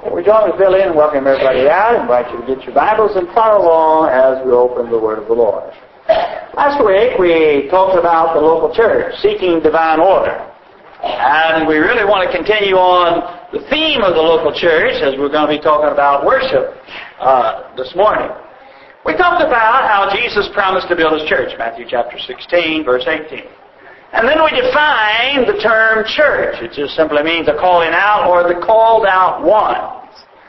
We're going to fill in and welcome everybody out. I invite you to get your Bibles and follow along as we open the Word of the Lord. Last week we talked about the local church seeking divine order. And we really want to continue on the theme of the local church as we're going to be talking about worship this morning. We talked about how Jesus promised to build His church, Matthew chapter 16, verse 18. And then we defined the term church. It just simply means a calling out or the called out ones.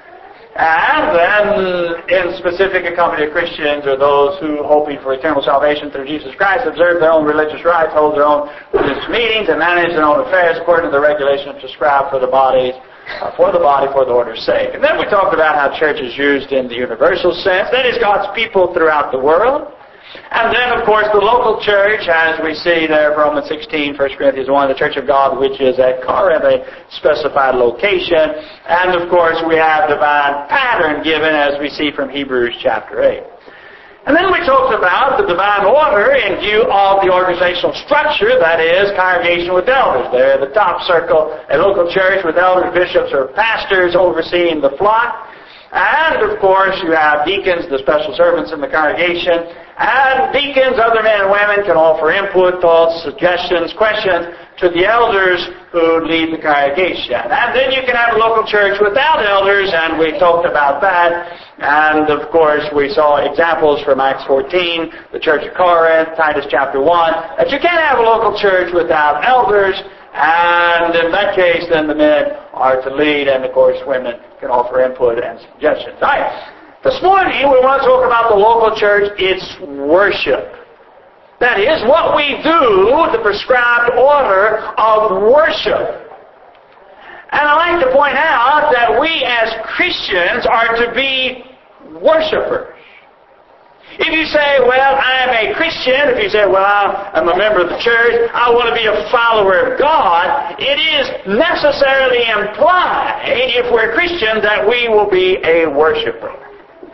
And then in specific, a company of Christians or those who, hoping for eternal salvation through Jesus Christ, observe their own religious rites, hold their own religious meetings, and manage their own affairs according to the regulations prescribed for the body, for the order's sake. And then we talked about how church is used in the universal sense. That is, God's people throughout the world. And then, of course, the local church, as we see there, Romans 16, 1 Corinthians 1, the church of God, which is at Corinth, a specified location. And, of course, we have divine pattern given, as we see from Hebrews chapter 8. And then we talked about the divine order in view of the organizational structure, that is, congregation with elders. There, the top circle, a local church with elders, bishops, or pastors overseeing the flock. And, of course, you have deacons, the special servants in the congregation. And deacons, other men and women, can offer input, thoughts, suggestions, questions to the elders who lead the congregation. And then you can have a local church without elders, and we talked about that. And, of course, we saw examples from Acts 14, the church of Corinth, Titus chapter 1, that you can't have a local church without elders. And in that case, then the men are to lead, and, of course, women can offer input and suggestions. All right. This morning, we want to talk about the local church, its worship. That is, what we do, the prescribed order of worship. And I'd like to point out that we as Christians are to be worshipers. If you say, well, I'm a Christian, if you say, well, I'm a member of the church, I want to be a follower of God, it is necessarily implied, if we're Christians, that we will be a worshiper.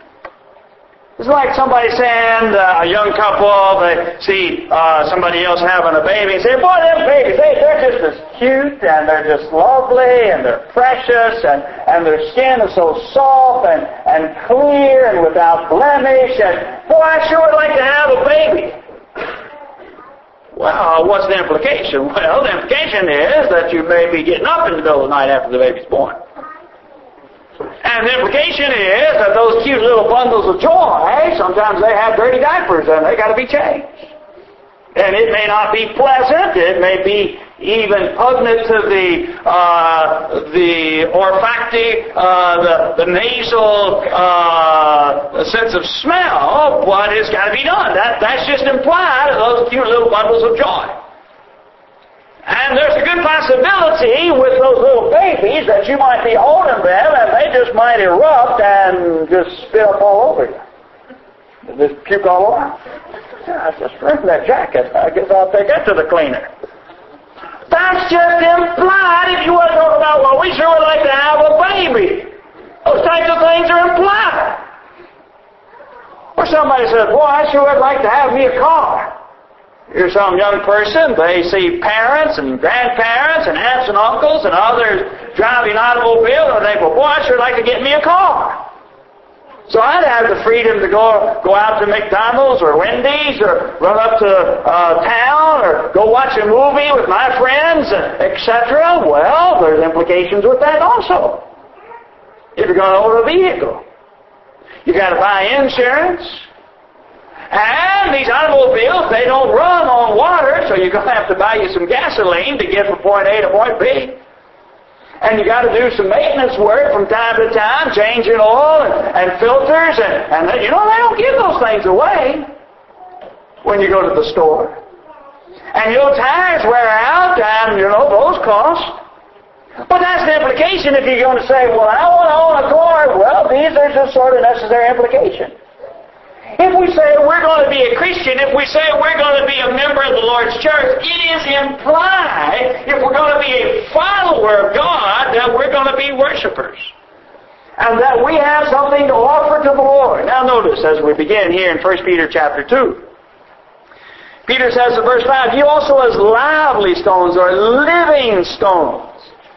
It's like somebody saying, a young couple, they see somebody else having a baby and say, boy, them babies, they're just as cute and they're just lovely and they're precious and their skin is so soft and clear and without blemish and, boy, I sure would like to have a baby. Well, what's the implication? Well, the implication is that you may be getting up in the middle of the night after the baby's born. And the implication is that those cute little bundles of joy, sometimes they have dirty diapers and they got to be changed. And it may not be pleasant. It may be even pugnant to the olfactory, the nasal sense of smell, but it's got to be done. That's just implied in those cute little bundles of joy. And there's a good possibility with those little babies that you might be holding them and they just might erupt and just spit up all over you. Just puke all over. Yeah, I just ripped that jacket. I guess I'll take that to the cleaner. That's just implied if you want to talk about, well, we sure would like to have a baby. Those types of things are implied. Or somebody says, boy, I sure would like to have me a car. Here's some young person, they see parents and grandparents and aunts and uncles and others driving automobiles, and they go, boy, I'd sure like to get me a car. So I'd have the freedom to go out to McDonald's or Wendy's or run up to town or go watch a movie with my friends, etc. Well, there's implications with that also. If you're going to own a vehicle, you got to buy insurance. And these automobiles, they don't run on water, so you're going to have to buy you some gasoline to get from point A to point B. And you got to do some maintenance work from time to time, changing oil and filters, and you know, they don't give those things away when you go to the store. And your tires wear out, and you know, those cost. But that's the implication if you're going to say, well, I want to own a car. Well, these are just sort of necessary implications. If we say we're going to be a Christian, if we say we're going to be a member of the Lord's church, it is implied, if we're going to be a follower of God, that we're going to be worshipers. And that we have something to offer to the Lord. Now notice, as we begin here in 1 Peter chapter 2, Peter says in verse 5, you also as lively stones or living stones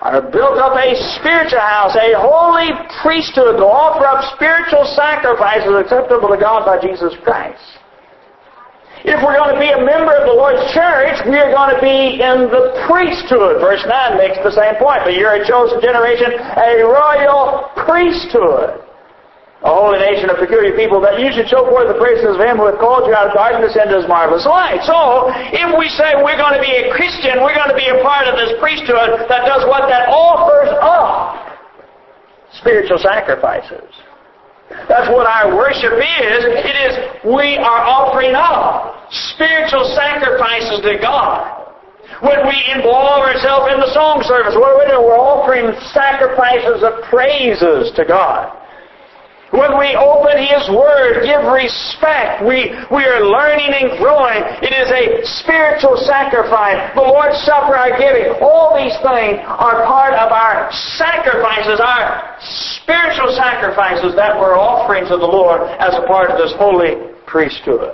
are built up a spiritual house, a holy priesthood to offer up spiritual sacrifices acceptable to God by Jesus Christ. If we're going to be a member of the Lord's church, we are going to be in the priesthood. Verse 9 makes the same point. But you're a chosen generation, a royal priesthood, a holy nation, a peculiar people, that you should show forth the praises of Him who hath called you out of darkness into His marvelous light. So, if we say we're going to be a Christian, we're going to be a part of this priesthood that does what? That offers up spiritual sacrifices. That's what our worship is. It is we are offering up spiritual sacrifices to God. When we involve ourselves in the song service, what are we doing? We're offering sacrifices of praises to God. When we open His Word, give respect, we are learning and growing. It is a spiritual sacrifice. The Lord's Supper, our giving, all these things are part of our sacrifices, our spiritual sacrifices that we're offering to the Lord as a part of this holy priesthood.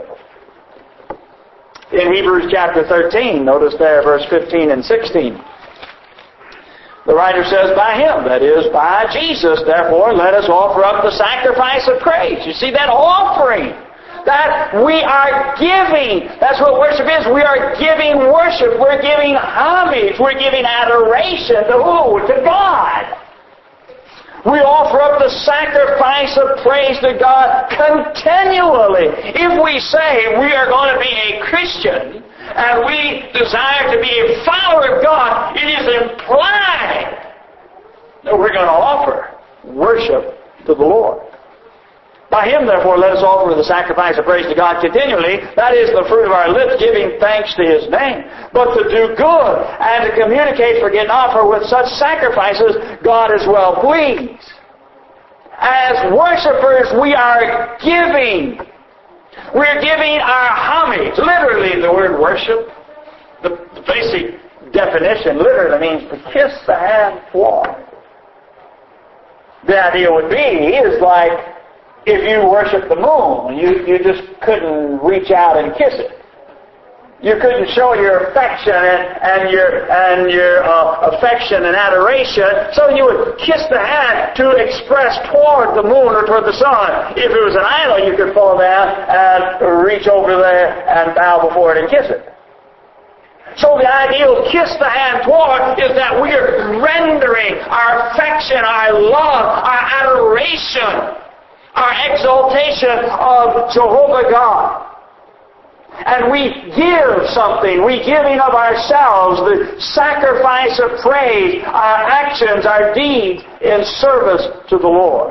In Hebrews chapter 13, notice there verse 15 and 16. The writer says, by Him, that is, by Jesus, therefore, let us offer up the sacrifice of praise. You see that offering? That we are giving. That's what worship is. We are giving worship. We're giving homage. We're giving adoration to who? To God. We offer up the sacrifice of praise to God continually. If we say we are going to be a Christian, and we desire to be a follower of God, it is implied that we're going to offer worship to the Lord. By Him, therefore, let us offer the sacrifice of praise to God continually. That is the fruit of our lips, giving thanks to His name. But to do good and to communicate, forget not, for with such sacrifices God is well pleased. As worshipers, we are giving. We're giving our homage. Literally, the word worship, the basic definition literally means to kiss the hand forward. The idea would be is like if you worship the moon, you just couldn't reach out and kiss it. You couldn't show your affection and your affection and adoration, so you would kiss the hand to express toward the moon or toward the sun. If it was an idol, you could fall down and reach over there and bow before it and kiss it. So the ideal kiss the hand toward is that we are rendering our affection, our love, our adoration, our exaltation of Jehovah God. And we give something. We giving of ourselves, the sacrifice of praise, our actions, our deeds in service to the Lord.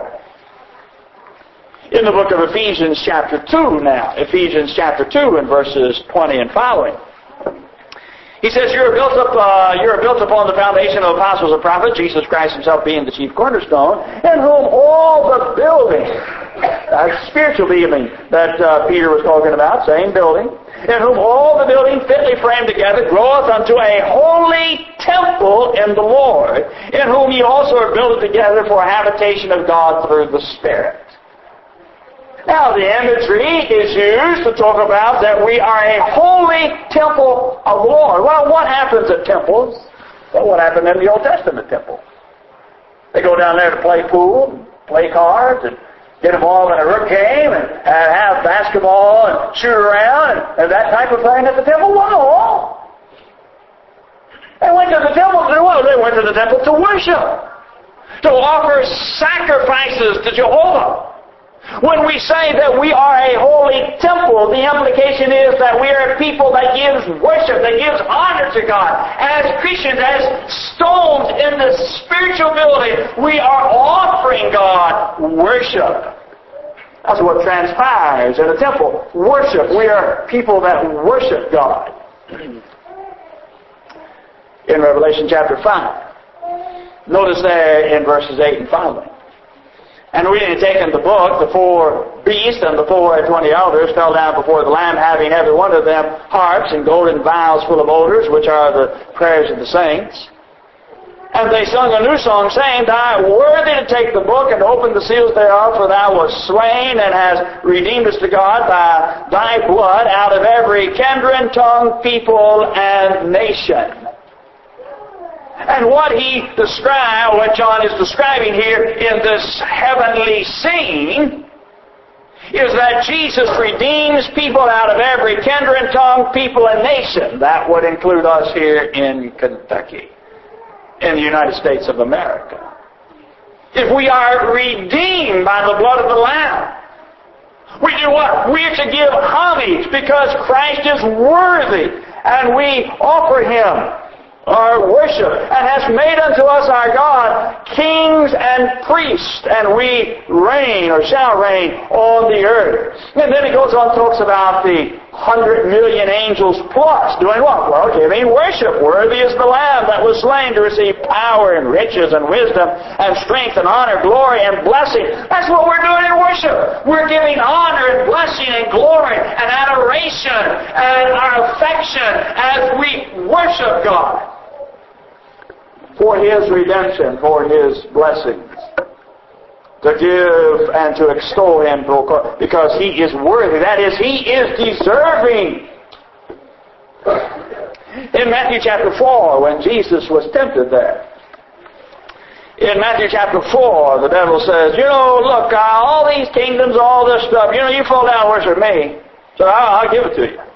In the book of Ephesians chapter 2 now, Ephesians chapter 2 and verses 20 and following. He says, you are built upon the foundation of apostles and prophets, Jesus Christ Himself being the chief cornerstone, in whom all the building, spiritual building that Peter was talking about, same building, in whom all the building fitly framed together groweth unto a holy temple in the Lord, in whom ye also are built together for a habitation of God through the Spirit. Now, the imagery is used to talk about that we are a holy temple of the Lord. Well, what happens at temples? Well, what happened in the Old Testament temple? They go down there to play pool, play cards, and get involved in a rook game, and have basketball, and shoot around, and that type of thing at the temple? Well, no. They went to the temple to do what? They went to the temple to worship, to offer sacrifices to Jehovah. When we say that we are a holy temple, the implication is that we are a people that gives worship, that gives honor to God. As Christians, as stones in the spiritual building, we are offering God worship. That's what transpires in a temple. Worship. We are people that worship God. In Revelation chapter 5. Notice there in verses 8 and following. And when he had taken the book, the four beasts and the 24 elders fell down before the Lamb, having every one of them harps and golden vials full of odors, which are the prayers of the saints. And they sung a new song, saying, Thou art worthy to take the book and open the seals thereof, for thou wast slain and hast redeemed us to God by thy blood out of every kindred, tongue, people, and nation. And what John is describing here in this heavenly scene is that Jesus redeems people out of every kindred, tongue, people, and nation. That would include us here in Kentucky, in the United States of America. If we are redeemed by the blood of the Lamb, we do what? We are to give homage because Christ is worthy, and we offer Him our worship, and has made unto us our God kings and priests, and we reign or shall reign on the earth. And then he goes on and talks about the 100 million angels plus doing what? Well, giving worship. Worthy is the Lamb that was slain to receive power and riches and wisdom and strength and honor, glory and blessing. That's what we're doing in worship. We're giving honor and blessing and glory and adoration and our affection as we worship God for His redemption, for His blessings, to give and to extol Him because He is worthy. That is, He is deserving. In Matthew chapter 4, when Jesus was tempted there, in Matthew chapter 4, the devil says, look, all these kingdoms, all this stuff, you fall down and worship me, so I'll give it to you.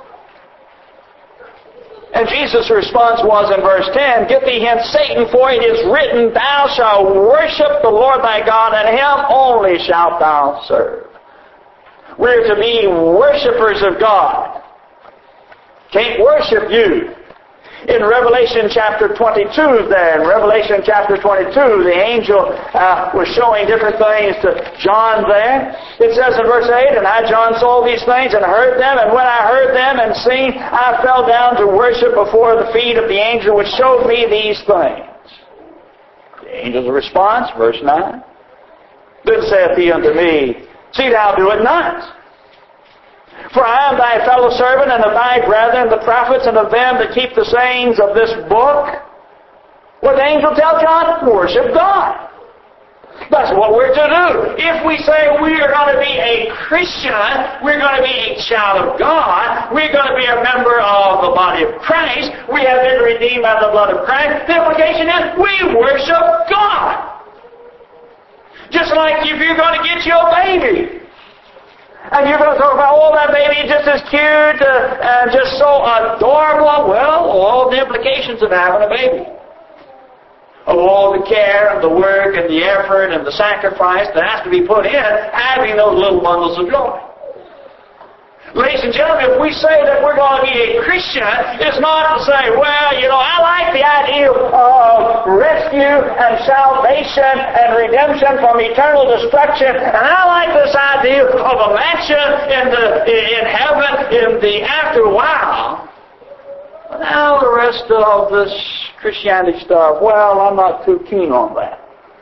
And Jesus' response was in verse 10, Get thee hence, Satan, for it is written, Thou shalt worship the Lord thy God, and Him only shalt thou serve. We're to be worshipers of God. Can't worship you. In Revelation chapter 22 then, Revelation chapter 22, the angel was showing different things to John there. It says in verse 8, And I, John, saw these things and heard them, and when I heard them and seen, I fell down to worship before the feet of the angel which showed me these things. The angel's response, verse 9, Then saith he unto me, See thou do it not. For I am thy fellow servant, and of thy brethren, the prophets, and of them that keep the sayings of this book. What the angel tell John? Worship God. That's what we're to do. If we say we are going to be a Christian, we're going to be a child of God, we're going to be a member of the body of Christ, we have been redeemed by the blood of Christ, the implication is we worship God. Just like if you're going to get your baby, and you're going to talk about, that baby just as cute and just so adorable. Well, all the implications of having a baby. Of all the care and the work and the effort and the sacrifice that has to be put in having those little bundles of joy. Ladies and gentlemen, if we say that we're going to be a Christian, it's not to say, I like the idea of rescue and salvation and redemption from eternal destruction, and I like this idea of a mansion in heaven in the after while. Now the rest of this Christianity stuff, I'm not too keen on that.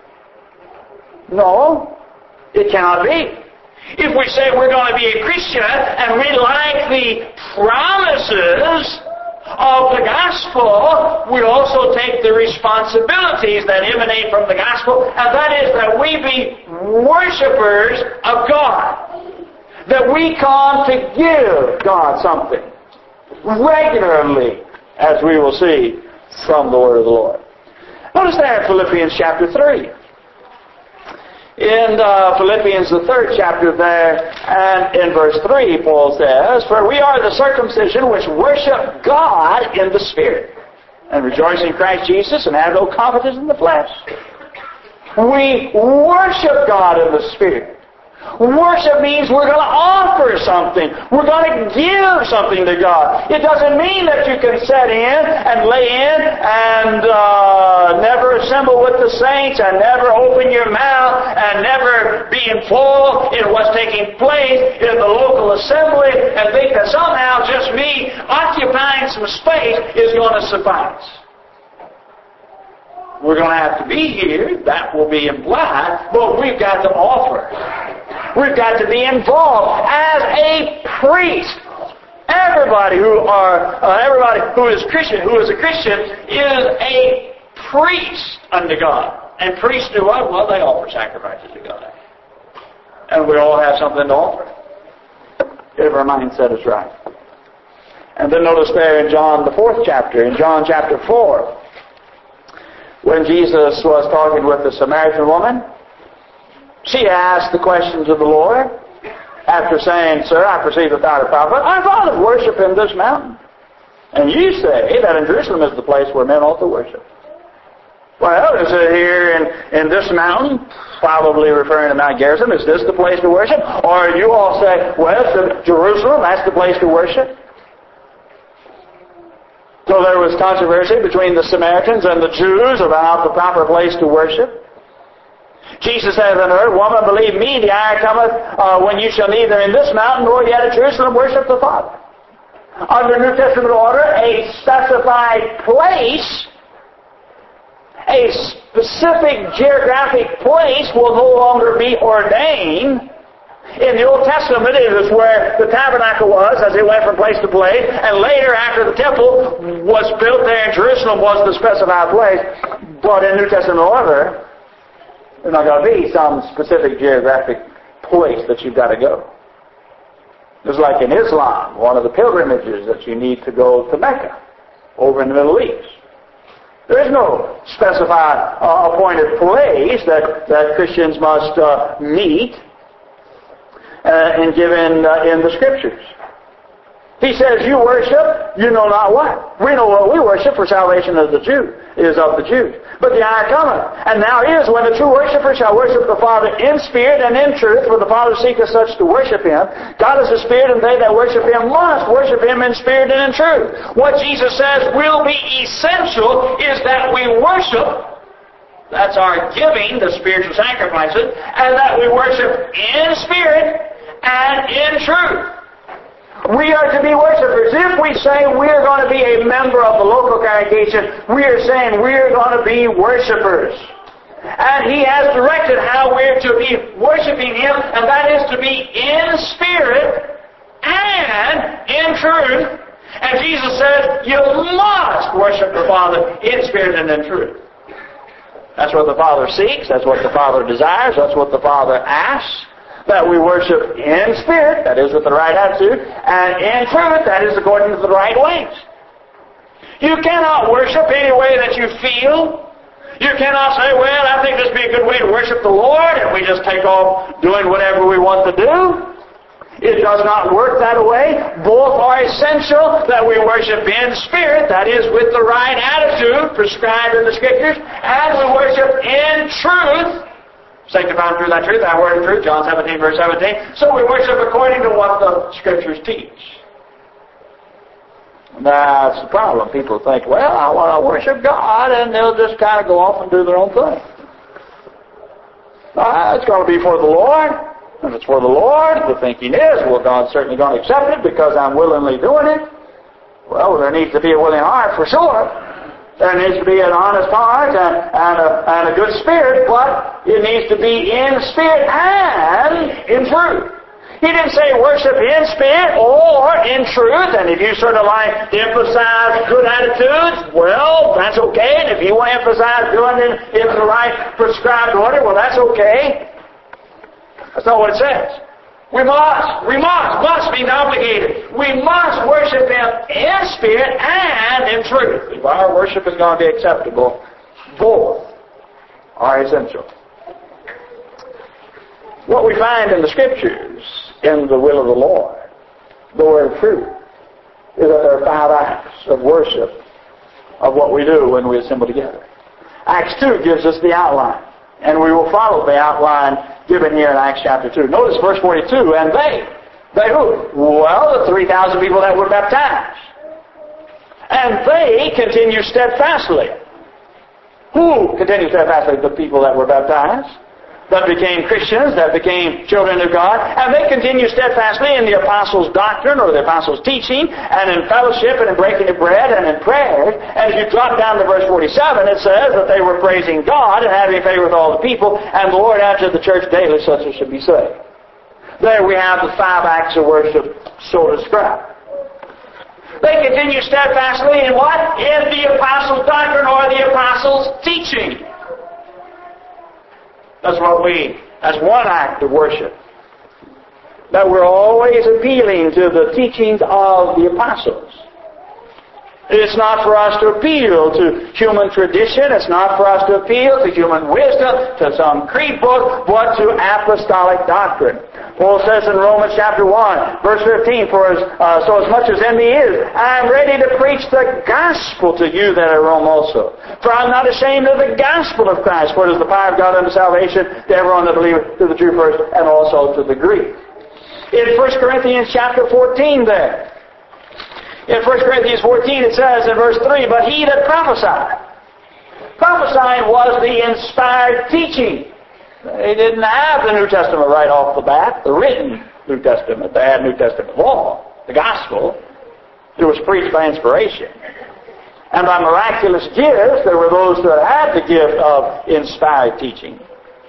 No, it cannot be. If we say we're going to be a Christian and we like the promises of the gospel, we also take the responsibilities that emanate from the gospel, and that is that we be worshipers of God. That we come to give God something regularly, as we will see from the word of the Lord. Notice there in Philippians chapter 3. In Philippians, the 3rd chapter there, and in verse 3, Paul says, For we are the circumcision which worship God in the Spirit, and rejoice in Christ Jesus, and have no confidence in the flesh. We worship God in the Spirit. Worship means we're going to offer something. We're going to give something to God. It doesn't mean that you can sit in and lay in and never assemble with the saints and never open your mouth and never be involved in what's taking place in the local assembly and think that somehow just me occupying some space is going to suffice. We're going to have to be here. That will be implied. But we've got to offer. We've got to be involved as a priest. Everybody who is Christian, who is a Christian, is a priest unto God. And priests do what? Well, they offer sacrifices to God. And we all have something to offer, if our mindset is right. And then notice there in John, the 4th chapter, in John chapter 4, When Jesus was talking with the Samaritan woman, she asked the question to the Lord after saying, Sir, I perceive that thou art a prophet. Our fathers worship in this mountain. And you say that in Jerusalem is the place where men ought to worship. Well, is it here in this mountain, probably referring to Mount Gerizim, is this the place to worship? Or you all say, well, it's Jerusalem, that's the place to worship? So there was controversy between the Samaritans and the Jews about the proper place to worship. Jesus said unto her, Woman, believe me, the hour cometh when you shall neither in this mountain nor yet at Jerusalem worship the Father. Under New Testament order, a specified place, a specific geographic place will no longer be ordained. In the Old Testament, it is where the tabernacle was as it went from place to place, and later, after the temple was built there in Jerusalem, was the specified place. But in New Testament order, there's not going to be some specific geographic place that you've got to go. It's like in Islam, one of the pilgrimages that you need to go to Mecca, over in the Middle East. There is no specified appointed place that Christians must meet and given in the Scriptures. He says, you worship, you know not what. We know what we worship, for salvation is of the Jews. But the hour cometh, and now is when the true worshiper shall worship the Father in spirit and in truth, for the Father seeketh such to worship Him. God is a spirit, and they that worship Him must worship Him in spirit and in truth. What Jesus says will be essential is that we worship. That's our giving, the spiritual sacrifices, and that we worship in spirit and in truth. We are to be worshipers. If we say we are going to be a member of the local congregation, we are saying we are going to be worshipers. And He has directed how we're to be worshiping Him, and that is to be in spirit and in truth. And Jesus said, you must worship the Father in spirit and in truth. That's what the Father seeks. That's what the Father desires. That's what the Father asks. That we worship in spirit, that is with the right attitude, and in truth, that is according to the right ways. You cannot worship any way that you feel. You cannot say, well, I think this would be a good way to worship the Lord, and we just take off doing whatever we want to do. It does not work that way. Both are essential, that we worship in spirit, that is with the right attitude prescribed in the Scriptures, and we worship in truth, sanctified through thy truth, thy word is truth, John 17, verse 17. So we worship according to what the Scriptures teach. That's the problem. People think, well, I want to worship God, and they'll just kind of go off and do their own thing. It's going to be for the Lord. If it's for the Lord, the thinking is, well, God's certainly going to accept it because I'm willingly doing it. Well, there needs to be a willing heart for sure. There needs to be an honest heart and a good spirit, but it needs to be in spirit and in truth. He didn't say worship in spirit or in truth, and if you sort of like to emphasize good attitudes, well, that's okay. And if you want to emphasize doing it in the right prescribed order, well, that's okay. That's not what it says. We must be obligated. We must worship Him in spirit and in truth. If our worship is going to be acceptable, both are essential. What we find in the Scriptures, in the will of the Lord, the Word of truth, is that there are 5 acts of worship of what we do when we assemble together. Acts 2 gives us the outline, and we will follow the outline given here in Acts chapter 2. Notice verse 42, and they who? Well, the 3,000 people that were baptized. And they continue steadfastly. Who continued steadfastly? The people that were baptized, that became Christians, that became children of God, and they continue steadfastly in the apostles' doctrine or the apostles' teaching, and in fellowship, and in breaking of bread, and in prayer. And if you drop down to verse 47, it says that they were praising God and having favor with all the people, and the Lord added to the church daily such as should be saved. There we have the 5 acts of worship so described. They continue steadfastly in what? In the apostles' doctrine or the apostles' teaching. That's one act of worship. That we're always appealing to the teachings of the apostles. It's not for us to appeal to human tradition. It's not for us to appeal to human wisdom, to some creed book, but to apostolic doctrine. Paul says in Romans chapter 1, verse 15, so as much as in me is, I am ready to preach the gospel to you that are at Rome also. For I am not ashamed of the gospel of Christ, for it is the power of God unto salvation to everyone that believeth, to the Jew first, and also to the Greek. In 1 Corinthians chapter 14 there, in 1 Corinthians 14 it says in verse 3, but he that prophesied. Prophesying was the inspired teaching. They didn't have the New Testament right off the bat, the written New Testament. They had New Testament law, the gospel. It was preached by inspiration. And by miraculous gifts, there were those that had the gift of inspired teaching.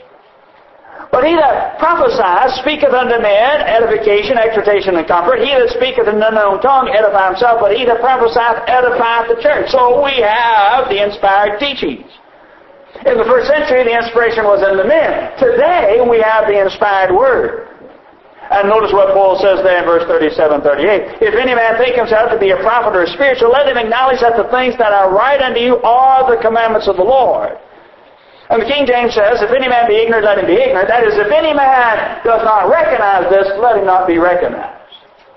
But he that prophesies speaketh unto men edification, exhortation, and comfort. He that speaketh in an unknown tongue edify himself, but he that prophesieth edifieth the church. So we have the inspired teachings. In the first century, the inspiration was in the men. Today, we have the inspired word. And notice what Paul says there in verse 37, 38. If any man think himself to be a prophet or a spiritual, let him acknowledge that the things that are right unto you are the commandments of the Lord. And the King James says, if any man be ignorant, let him be ignorant. That is, if any man does not recognize this, let him not be recognized.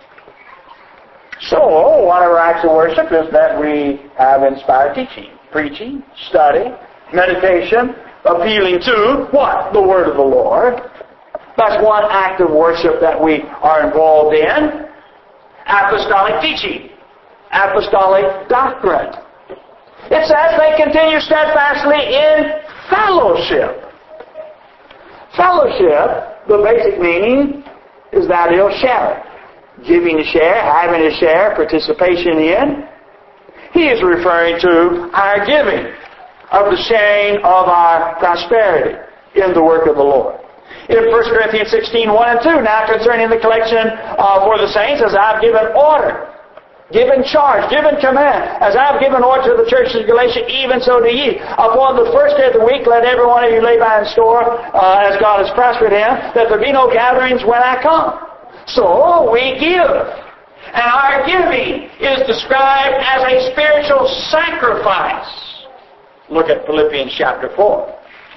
So, one of our acts of worship is that we have inspired teaching, preaching, study, meditation, appealing to what? The Word of the Lord. That's one act of worship that we are involved in. Apostolic teaching, apostolic doctrine. It says they continue steadfastly in fellowship. Fellowship, the basic meaning is that it'll share. Giving to share, having to share, participation in. He is referring to our giving, of the sharing of our prosperity in the work of the Lord. In 1 Corinthians 16, 1 and 2, now concerning the collection for the saints, as I've given order, given charge, given command, as I've given order to the churches of Galatia, even so do ye. Upon the first day of the week, let every one of you lay by in store, as God has prospered him, that there be no gatherings when I come. So we give. And our giving is described as a spiritual sacrifice. Look at Philippians chapter 4.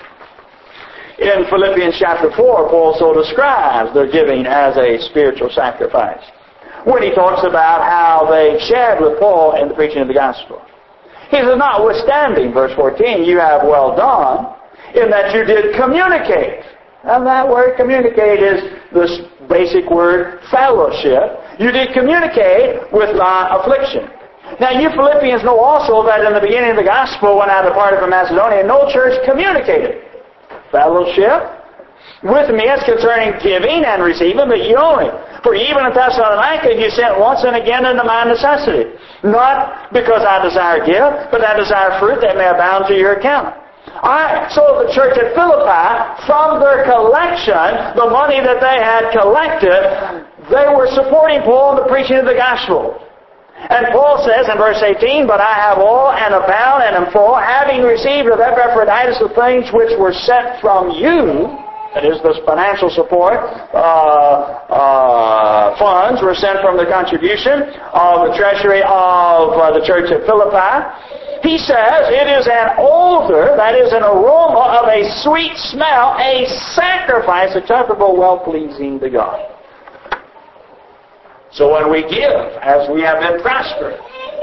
In Philippians chapter 4, Paul so describes their giving as a spiritual sacrifice, when he talks about how they shared with Paul in the preaching of the gospel. He says, notwithstanding, verse 14, you have well done, in that you did communicate. And that word communicate is this basic word fellowship. You did communicate with my affliction. Now you Philippians know also that in the beginning of the gospel, when I departed from Macedonia, no church communicated fellowship with me as concerning giving and receiving, but you only. For even at Thessalonica you sent once and again unto my necessity. Not because I desire gift, but I desire fruit that may abound to your account. Alright, so the church at Philippi, from their collection, the money that they had collected, they were supporting Paul in the preaching of the gospel. And Paul says in verse 18, but I have all and abound and am full, having received of Epaphroditus the things which were sent from you. That is, this financial support, funds were sent from the contribution of the treasury of the church at Philippi. He says it is an odor, that is an aroma of a sweet smell, a sacrifice acceptable, well-pleasing to God. So when we give, as we have been prosperous,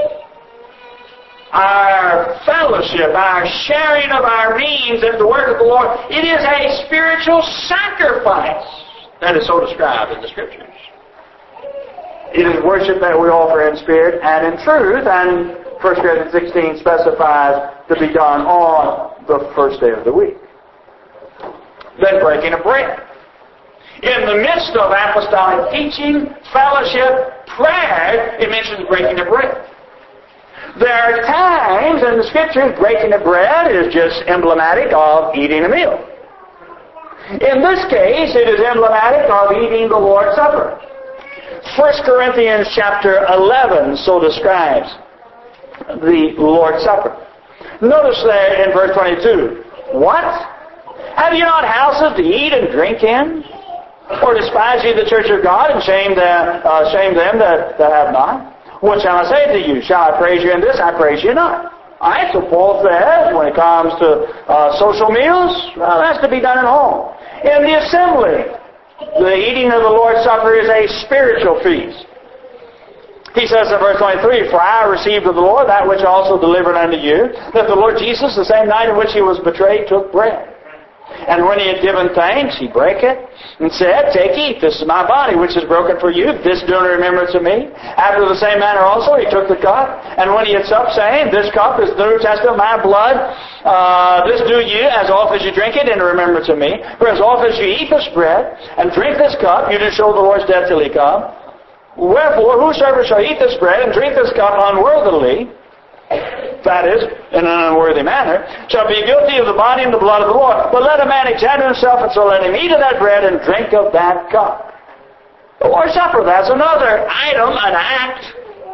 our fellowship, our sharing of our means in the work of the Lord, it is a spiritual sacrifice that is so described in the Scriptures. It is worship that we offer in spirit and in truth, and 1 Corinthians 16 specifies to be done on the first day of the week. Then breaking of bread. In the midst of apostolic teaching, fellowship, prayer, it mentions breaking of bread. There are times in the Scriptures breaking of bread is just emblematic of eating a meal. In this case, it is emblematic of eating the Lord's Supper. 1 Corinthians chapter 11 so describes the Lord's Supper. Notice there in verse 22, what? Have you not houses to eat and drink in? Or despise ye the church of God and shame them that have not? What shall I say to you? Shall I praise you in this? I praise you not. Alright, so Paul says, when it comes to social meals, well, that's to be done at home. In the assembly, the eating of the Lord's Supper is a spiritual feast. He says in verse 23, For I received of the Lord that which I also delivered unto you, that the Lord Jesus, the same night in which He was betrayed, took bread. And when He had given thanks, He brake it, and said, Take, eat, this is my body, which is broken for you. This do in remembrance of me. After the same manner also He took the cup, and when He had supped, saying, This cup is the New Testament of my blood. This do ye, as oft as you drink it, in remembrance of me. For as oft as you eat this bread, and drink this cup, you do show the Lord's death till He come. Wherefore, whosoever shall eat this bread and drink this cup unworthily, that is, in an unworthy manner, shall be guilty of the body and the blood of the Lord. But let a man examine himself, and so let him eat of that bread and drink of that cup. The Lord's Supper, that's another item, an act.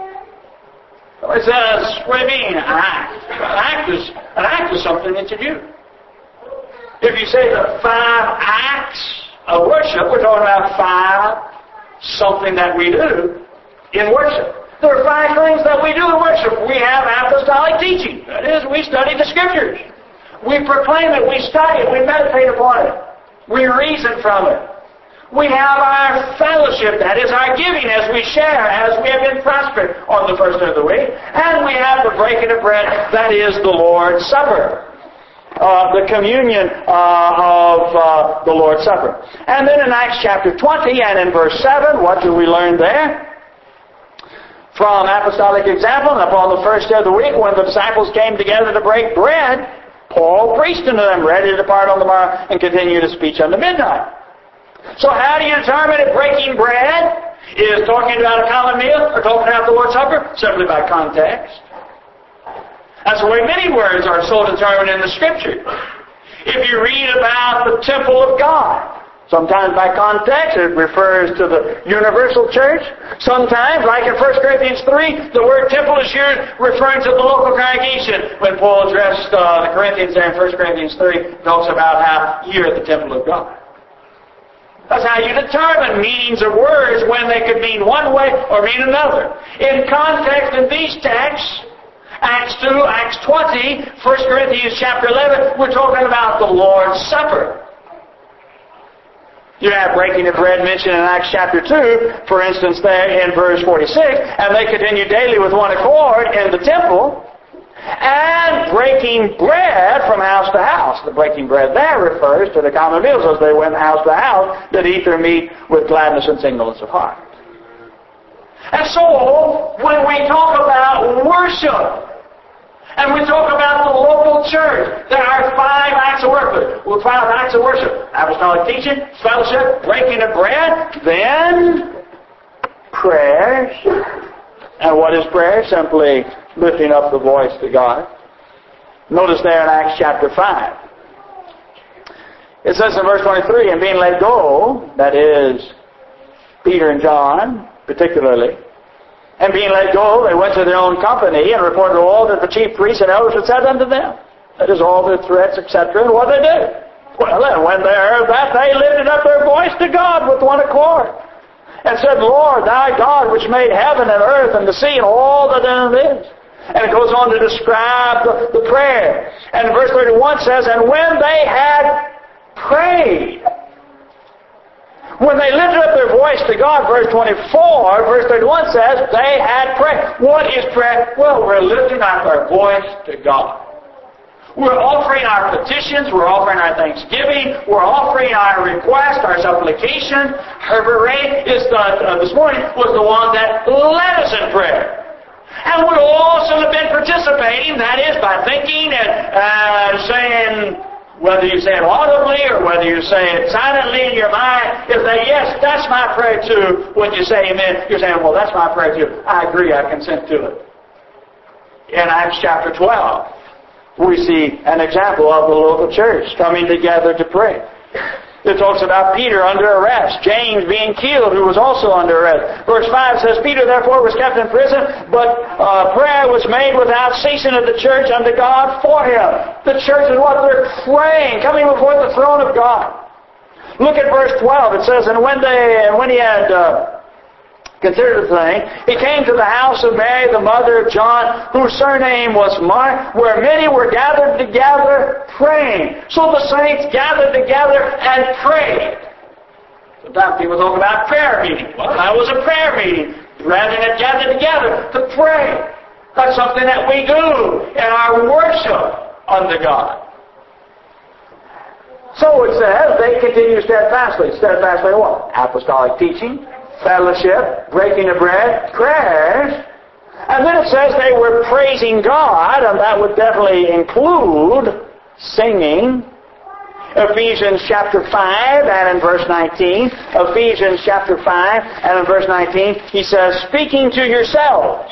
It says, what do you mean, an act? An act is something that you do. If you say the 5 acts of worship, we're talking about 5 something that we do in worship. There are 5 things that we do in worship. We have apostolic teaching. That is, we study the Scriptures. We proclaim it. We study it. We meditate upon it. We reason from it. We have our fellowship. That is our giving as we share, as we have been prospered on the first day of the week. And we have the breaking of bread. That is the Lord's Supper. The communion of the Lord's Supper. And then in Acts chapter 20 and in verse 7, what do we learn there? From apostolic example, and upon the first day of the week, when the disciples came together to break bread, Paul preached unto them, ready to depart on the morrow, and continue to speech unto midnight. So how do you determine if breaking bread is talking about a common meal or talking about the Lord's Supper? Simply by context. That's the way many words are so determined in the Scripture. If you read about the temple of God, sometimes by context it refers to the universal church. Sometimes, like in 1 Corinthians 3, the word temple is used referring to the local congregation. When Paul addressed the Corinthians there in 1 Corinthians 3, he talks about how you're the temple of God. That's how you determine meanings of words, when they could mean one way or mean another. In context in these texts, Acts 2, Acts 20, 1 Corinthians chapter 11, we're talking about the Lord's Supper. You have breaking of bread mentioned in Acts chapter 2, for instance, there in verse 46, and they continued daily with one accord in the temple, and breaking bread from house to house. The breaking bread there refers to the common meals as they went house to house, that eat their meat with gladness and singleness of heart. And so, when we talk about worship, and we talk about the local church, there are 5 acts of worship. Well, 5 acts of worship. Apostolic teaching, fellowship, breaking of bread, then prayer. And what is prayer? Simply lifting up the voice to God. Notice there in Acts chapter 5. It says in verse 23, And being let go, that is, Peter and John particularly, and being let go, they went to their own company and reported all that the chief priests and elders had said unto them. That is, all their threats, etc., and what they did. Well, and when they heard that, they lifted up their voice to God with one accord, and said, Lord, thy God, which made heaven and earth and the sea and all that in them is. And it goes on to describe the prayer. And verse 31 says, And when they had prayed, when they lifted up their voice to God, verse 24, verse 31 says, they had prayer. What is prayer? Well, we're lifting up our voice to God. We're offering our petitions, we're offering our thanksgiving, we're offering our request, our supplication. Herbert Ray this morning was the one that led us in prayer. And we also have been participating, that is, by thinking and saying, whether you say it audibly or whether you say it silently in your mind, is that, yes, that's my prayer too. When you say amen, you're saying, well, that's my prayer too. I agree, I consent to it. In Acts chapter 12, we see an example of the local church coming together to pray. It talks about Peter under arrest, James being killed, who was also under arrest. Verse 5 says, Peter therefore was kept in prison, but prayer was made without ceasing of the church unto God for him. The church is what they're praying, coming before the throne of God. Look at verse 12. It says, And when he had Consider the thing. He came to the house of Mary, the mother of John, whose surname was Mark, where many were gathered together praying. So the saints gathered together and prayed. Sometimes people talk about prayer meeting. Well, that was a prayer meeting. Rather than gathered together to pray. That's something that we do in our worship unto God. So it says they continue steadfastly. Steadfastly what? Apostolic teaching, fellowship, breaking of bread, prayers. And then it says they were praising God, and that would definitely include singing. Ephesians chapter 5 and in verse 19. Ephesians chapter 5 and in verse 19, he says, speaking to yourselves.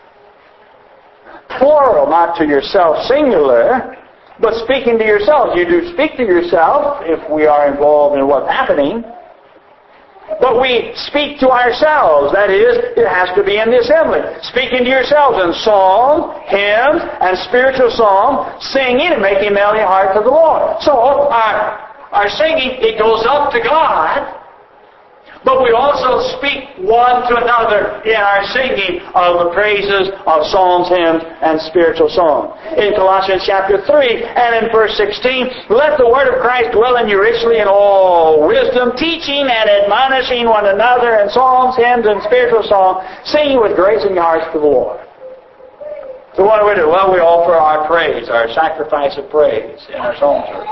Plural, not to yourself singular, but speaking to yourselves. You do speak to yourself if we are involved in what's happening. But we speak to ourselves. That is, it has to be in the assembly. Speaking to yourselves in psalms, hymns, and spiritual songs, singing and making melody heart to the Lord. So our singing, it goes up to God, but we also speak one to another in our singing of the praises of psalms, hymns, and spiritual songs. In Colossians chapter 3 and in verse 16, let the word of Christ dwell in you richly in all wisdom, teaching and admonishing one another in psalms, hymns, and spiritual songs, singing with grace in your hearts to the Lord. So what do we do? Well, we offer our praise, our sacrifice of praise in our psalm service.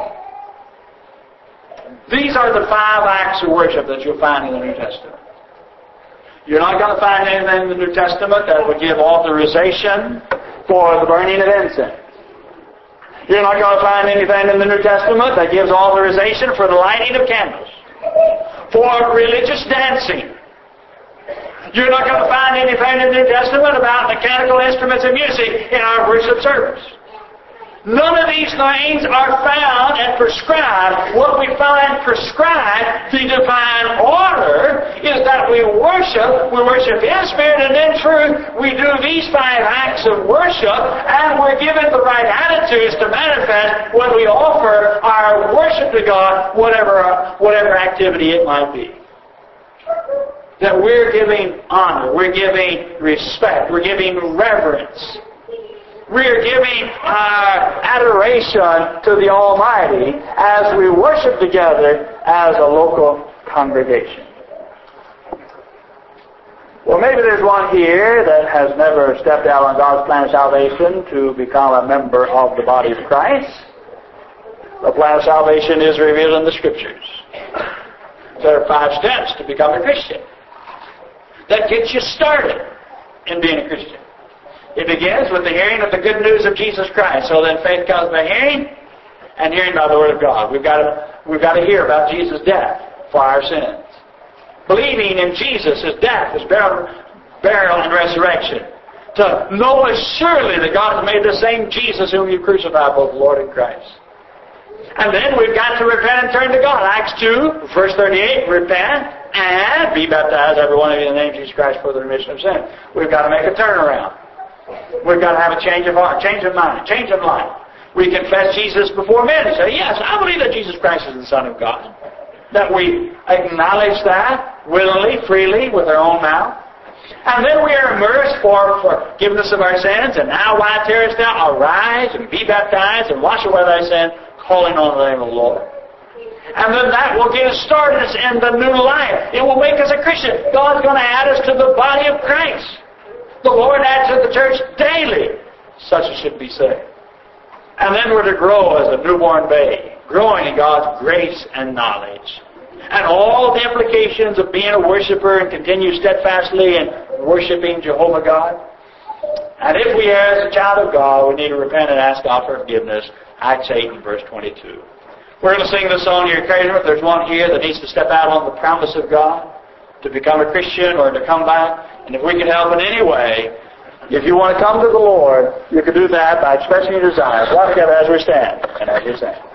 These are the 5 acts of worship that you'll find in the New Testament. You're not going to find anything in the New Testament that would give authorization for the burning of incense. You're not going to find anything in the New Testament that gives authorization for the lighting of candles, for religious dancing. You're not going to find anything in the New Testament about mechanical instruments of music in our worship service. None of these things are found and prescribed. What we find prescribed, the divine order, is that we worship in spirit and in truth. We do these 5 acts of worship, and we're given the right attitudes to manifest when we offer our worship to God, whatever activity it might be. That we're giving honor, we're giving respect, we're giving reverence. We are giving our adoration to the Almighty as we worship together as a local congregation. Well, maybe there's one here that has never stepped out on God's plan of salvation to become a member of the body of Christ. The plan of salvation is revealed in the Scriptures. There are 5 steps to become a Christian. That gets you started in being a Christian. It begins with the hearing of the good news of Jesus Christ. So then faith comes by hearing, and hearing by the Word of God. We've got to hear about Jesus' death for our sins. Believing in Jesus' death, His burial, and resurrection. To know as surely that God has made the same Jesus whom you crucified, both Lord and Christ. And then we've got to repent and turn to God. Acts 2, verse 38, repent and be baptized, every one of you, in the name of Jesus Christ for the remission of sin. We've got to make a turnaround. We've got to have a change of heart, change of mind, change of life. We confess Jesus before men and say, yes, I believe that Jesus Christ is the Son of God. That we acknowledge that willingly, freely, with our own mouth. And then we are immersed for forgiveness of our sins. And now, why tarriest thou? Arise and be baptized and wash away thy sin, calling on the name of the Lord. And then that will get us started in the new life. It will make us a Christian. God's going to add us to the body of Christ. The Lord adds to the church daily. Such as should be saved. And then we're to grow as a newborn babe, growing in God's grace and knowledge. And all the implications of being a worshiper and continue steadfastly in worshiping Jehovah God. And if we are as a child of God, we need to repent and ask God for forgiveness. Acts 8 and verse 22. We're going to sing this song here. If there's one here that needs to step out on the promise of God, to become a Christian or to come back, and if we can help in any way, if you want to come to the Lord, you can do that by expressing your desire. Well, together as we stand and as we sing.